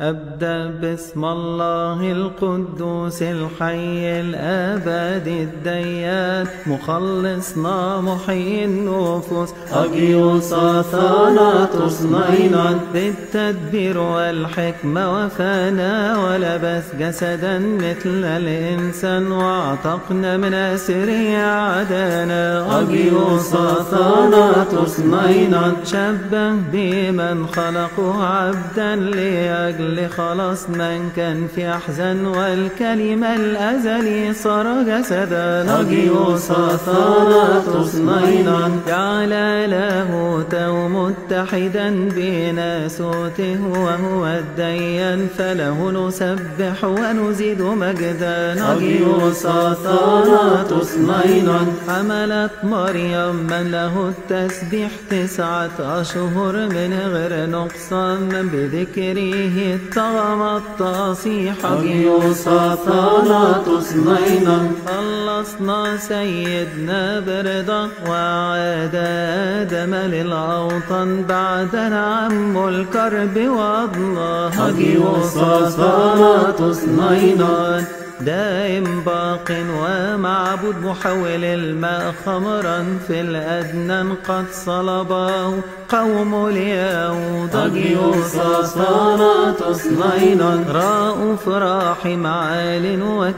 أبدأ باسم الله القدوس الحي الأبدي الديان مخلصنا محيي النفوس أجيوس ثاناتوس نينان بالتدبير والحكمة وفانا ولبس جسدا مثل الإنسان واعتقنا من أسر أعدانا أجيوس ثاناتوس نينان شبه بمن خلقه عبدا لأجل خلاص من كان في أحزان والكلمة الأزلي صار جسدا أجيوس ثاناتوس نينان جعل لاهوته متحدا بناسوته وهو الديان فله نسبح ونزيد مجدا أجيوس ثاناتوس نينان حملت مريم من له التسبيح 9 أشهر من غير نقصان بذكره الطغم التصيح أجيوس ثاناتوس نينان خلصنا سيدنا برضا وعاد آدم للأوطان بعد عم الكرب والله أجيوس ثاناتوس نينان دائم باق ومعبود محول الماء خمرا في الأدنان قد صلبه قوم اليهود أجيوس ثاناتوس نينان رؤوف راحم عال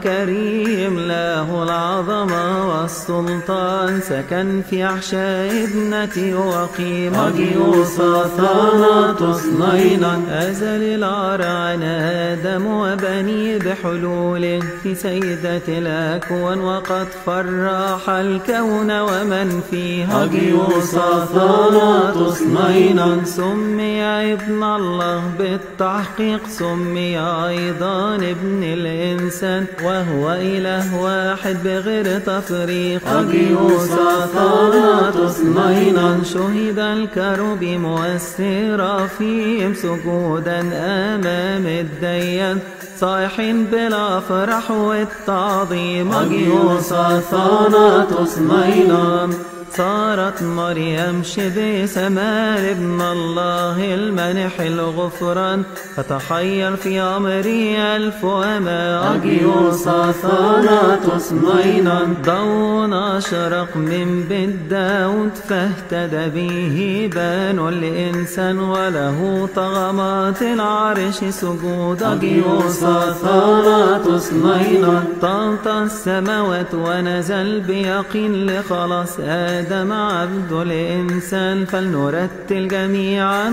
وكريم له العظمة والسلطان سكن في أحشاء ابنتي وقيم أجيوس ثاناتوس نينان أزل العار عن آدم وبني بحلوله في سيدة الأكوان وقد فرح الكون ومن فيه أجيوس ثاناتوس نينان سمي ابن الله بالتحقيق سمي أيضا ابن الإنسان وهو إله واحد بغير تفريق أجيوس ثاناتوس نينان شهد الكروبيم والسرافيم سجودا أمام الديان صايحين بلا فرح والتعظيم أجيوس ثاناتوس نينان صارت مريم شبه سمال ابن الله المنح الغفران فتحير في أمره 1000 وما أجيوس ثاناتوس نينان ضوء أشرق من بيت داود فاهتدى به بان الإنسان وله طغمات العرش سجود أجيوس ثاناتوس نينان طاط السماوات ونزل بيقين لخلاص آدم عبد الإنسان فلنرتل جميعا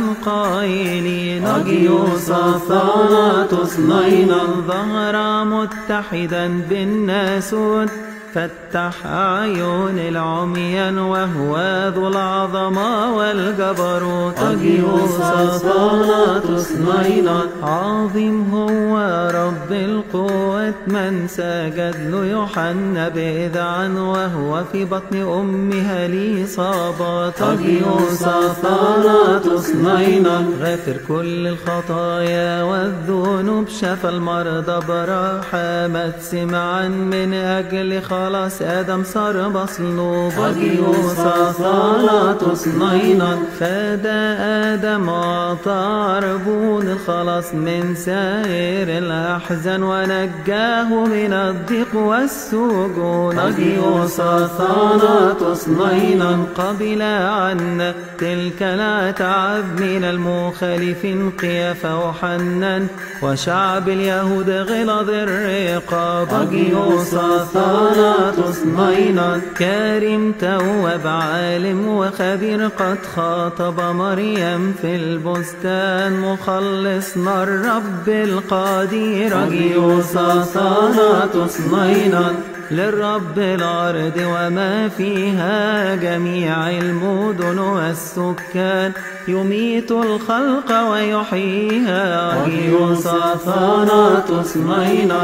قائلين أجيوس ثاناتوس نينان ظهر متحدا بالناسوت فتح أعين العميان وهو ذو العظمة والجبروت أجيوس ثاناتوس نينان عظيم هو رب القوة من سجد له يوحنا بإذعان وهو في بطن أمها لإصابات أجيوس ثاناتوس نينان غافر كل الخطايا والذنوب شفى المرضى برحمة سمعا من أجل خلاص آدم صار مصلوب أجيوس ثاناتوس نينان فدى آدم وأعطى عربون الخلاص من سائر الأحزان ونجاه من الضيق والسجون أجيوس ثاناتوس نينان قبل عنا تلك الأتعاب من المخالفين قيافة وحنان وشعب اليهود غلظ الرقاب أجيوس ثاناتوس نينان كارم تواب عالم وخبير قد خاطب مريم في البستان مخلصنا الرب القدير أجيوس ثاناتوس نينان للرب الأرض وما فيها جميع المدن والسكان يميت الخلق ويحييها أجيوس ثاناتوس نينان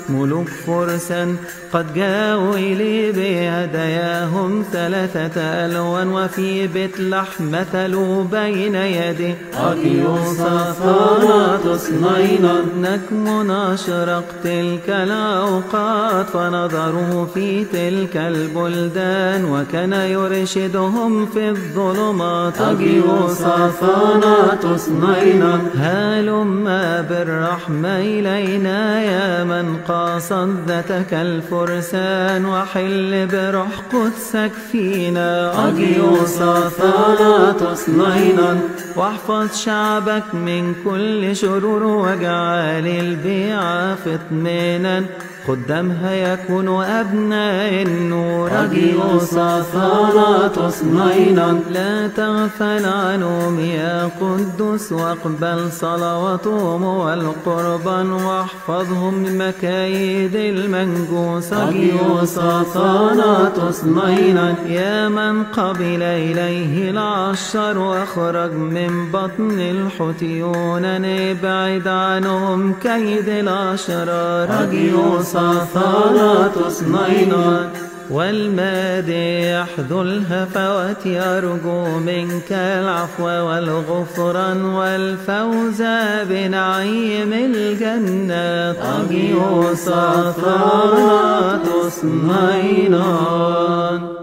ملوك فرسا قد جاءوا إلي بهداياهم 3 ألوان وفي بيت لحم مثلوا بين يدي أكيوس أثاناتوس نينا نجم أشرق تلك الأوقات فنظروا في تلك البلدان وكان يرشدهم في الظلمات أكيوس أثاناتوس نينا هلما بالرحمة إلينا يا من قاصد ذاتك الفرسان وحل بروح قدسك فينا أكيوس أثاناتوس نينا واحفظ شعبك من كل شرور واجعل البيعة في اطمئنان خدامها يكونوا أبناء النور أكيوس أثاناتوس نينا لا تغفل عنهم يا قدوس واقبل صلواتهم والقربان واحفظهم من مكايد المنجوس أكيوس أثاناتوس نينا يا من قبل إليه العشر واخرج من بطن الحوتيون ابعد عنهم كيد الأشرار أكيوس أثاناتوس نينا والمادح ذو الهفوات يرجو منك العفو والغفران والفوز بنعيم الجنات أكيوس أثاناتوس نينا